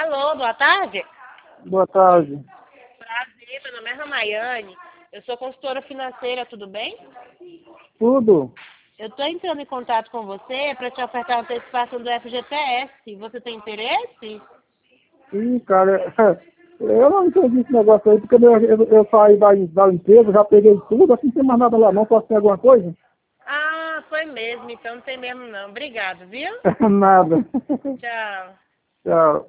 Alô, boa tarde. Boa tarde. Prazer, meu nome é Ramayane. Eu sou consultora financeira, tudo bem? Tudo? Eu estou entrando em contato com você para te ofertar a antecipação do FGTS. Você tem interesse? Ih, cara, eu não entendi esse negócio aí, porque eu saí da empresa, já peguei tudo, assim não tem mais nada lá não, posso ter alguma coisa? Ah, foi mesmo, então não tem mesmo não. Obrigado, viu? Nada. Tchau. Tchau.